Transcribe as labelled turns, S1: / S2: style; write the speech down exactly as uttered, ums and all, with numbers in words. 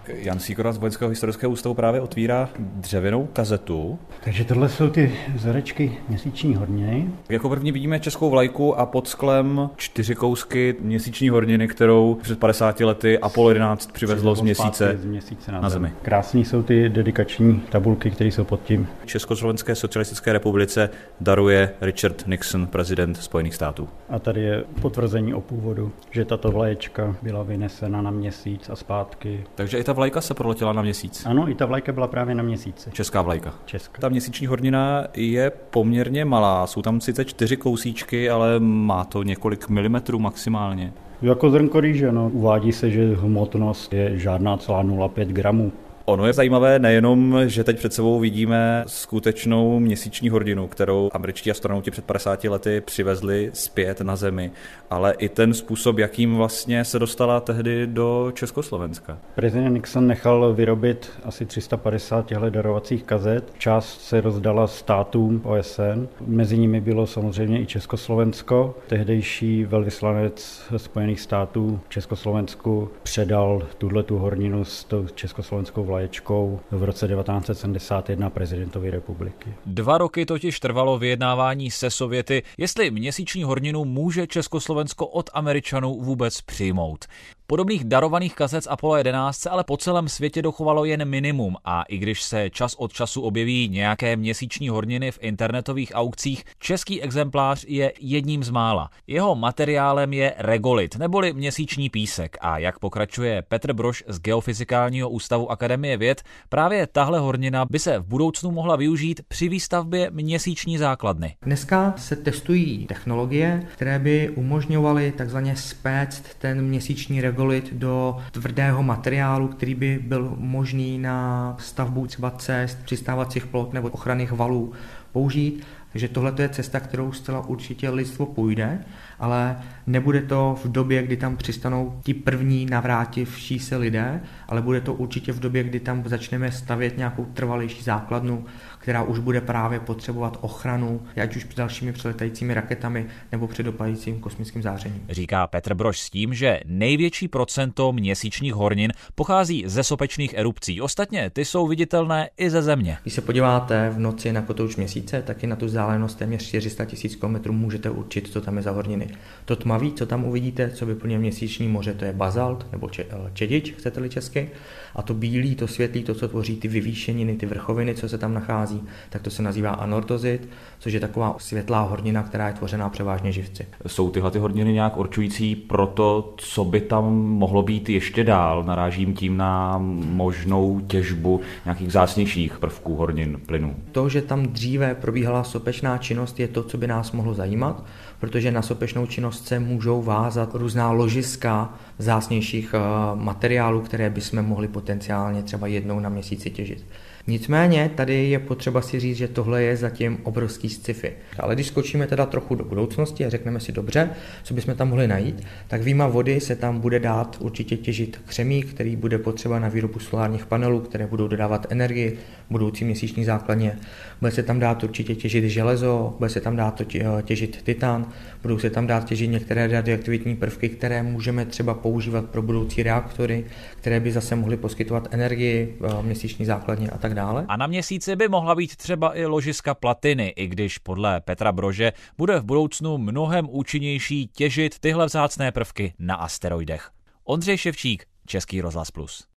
S1: Jan Sýkora z Vojenského historického ústavu právě otvírá dřevěnou kazetu.
S2: Takže tohle jsou ty vzorečky měsíční horniny.
S1: Jako první vidíme českou vlajku a pod sklem čtyři kousky měsíční horniny, kterou před padesáti lety Apollo jedenáct přivezlo z měsíce,
S2: z měsíce na,
S1: na Zemi.
S2: Krásný jsou ty dedikační tabulky, které jsou pod tím.
S1: Československé socialistické republice daruje Richard Nixon, prezident Spojených států.
S2: A tady je potvrzení o původu, že tato vlaječka byla vynesena na Měsíc a zpátky.
S1: Takže i ta vlajka se proletěla na Měsíc.
S2: Ano, i ta vlajka byla právě na Měsíci.
S1: Česká vlajka.
S2: Česká.
S1: Ta měsíční hornina je poměrně malá. Jsou tam sice čtyři kousíčky, ale má to několik milimetrů maximálně.
S2: Jako zrnko rýže, no. Uvádí se, že hmotnost je žádná celá nula celá pět gramů.
S1: Ono je zajímavé nejenom, že teď před sebou vidíme skutečnou měsíční horninu, kterou američtí astronauti před padesáti lety přivezli zpět na Zemi, ale i ten způsob, jakým vlastně se dostala tehdy do Československa.
S2: Prezident Nixon nechal vyrobit asi tři sta padesát těchto darovacích kazet. Část se rozdala státům O S N. Mezi nimi bylo samozřejmě i Československo. Tehdejší velvyslanec Spojených států Československu předal tuhletu horninu s tou československou vlaječkou v roce devatenáct set sedmdesát jedna prezidentovi republiky.
S3: Dva roky totiž trvalo vyjednávání se Sověty, jestli měsíční horninu může Československo od Američanů vůbec přijmout. Podobných darovaných kazet z Apollo jedenáct se ale po celém světě dochovalo jen minimum a i když se čas od času objeví nějaké měsíční horniny v internetových aukcích, český exemplář je jedním z mála. Jeho materiálem je regolit, neboli měsíční písek a jak pokračuje Petr Brož z Geofyzikálního ústavu Akademie věd, právě tahle hornina by se v budoucnu mohla využít při výstavbě měsíční základny.
S4: Dneska se testují technologie, které by umožňovaly takzvaně spéct ten měsíční regolit do tvrdého materiálu, který by byl možný na stavbu třeba cest, přistávacích plot nebo ochranných valů použít. Takže tohle je cesta, kterou zcela určitě lidstvo půjde, ale nebude to v době, kdy tam přistanou ti první navrátivší se lidé, ale bude to určitě v době, kdy tam začneme stavět nějakou trvalejší základnu, která už bude právě potřebovat ochranu, ať už před dalšími přeletajícími raketami nebo před dopadajícím kosmickým zářením.
S3: Říká Petr Brož s tím, že největší procento měsíčních hornin pochází ze sopečných erupcí. Ostatně ty jsou viditelné i ze Země.
S4: Když se podíváte v noci na kotouč Měsíce, tak i na tu vzdálenost téměř čtyři sta tisíc kilometrů můžete určit, co tam je za horniny. To tmavý, co tam uvidíte, co vyplňuje měsíční moře, to je bazalt nebo čedič, chcete-li česky. A to bílý, to světlý, to, co tvoří ty vyvýšeniny, ty vrchoviny, co se tam nachází, tak to se nazývá anortozit, což je taková světlá hornina, která je tvořená převážně živci.
S1: Jsou tyhle ty horniny nějak určující pro to, co by tam mohlo být ještě dál? Narážím tím na možnou těžbu nějakých vzácnějších prvků hornin, plynů.
S4: To, že tam dříve probíhala sopečná činnost, je to, co by nás mohlo zajímat, protože na sopečnou činnost se můžou vázat různá ložiska vzácnějších materiálů, které bychom mohli potenciálně třeba jednou na měsíci těžit. Nicméně tady je potřeba si říct, že tohle je zatím obrovský sci-fi. Ale když skočíme teda trochu do budoucnosti a řekneme si dobře, co bychom tam mohli najít, tak výjima vody se tam bude dát určitě těžit křemík, který bude potřeba na výrobu solárních panelů, které budou dodávat energii budoucí měsíční základně. Bude se tam dát určitě těžit železo, bude se tam dát těžit titan, budou se tam dát těžit některé radioaktivní prvky, které můžeme třeba používat pro budoucí reaktory, které by zase mohly poskytovat energii měsíční základně a tak dále.
S3: A na Měsíci by mohla být třeba i ložiska platiny, i když podle Petra Brože bude v budoucnu mnohem účinnější těžit tyhle vzácné prvky na asteroidech. Ondřej Ševčík, Český rozhlas plus.